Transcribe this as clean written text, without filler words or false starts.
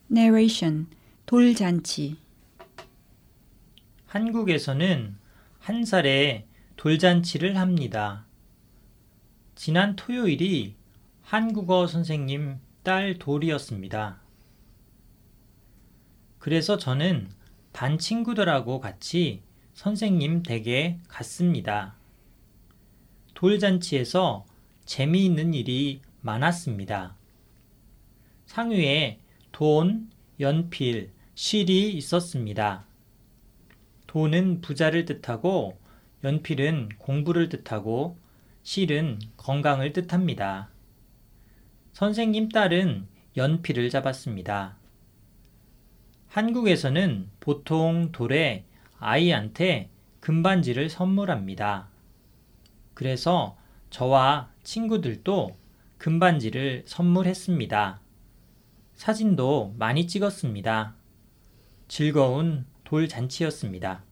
Narration. 돌잔치. 한국에서는 한 살에 돌잔치를 합니다. 지난 토요일이 한국어 선생님 딸 돌이었습니다. 그래서 저는 반 친구들하고 같이 선생님 댁에 갔습니다. 돌잔치에서 재미있는 일이 많았습니다. 상위에 돈, 연필, 실이 있었습니다. 돈은 부자를 뜻하고 연필은 공부를 뜻하고 실은 건강을 뜻합니다. 선생님 딸은 연필을 잡았습니다. 한국에서는 보통 돌에 아이한테 금반지를 선물합니다. 그래서 저와 친구들도 금반지를 선물했습니다. 사진도 많이 찍었습니다. 즐거운 돌잔치였습니다.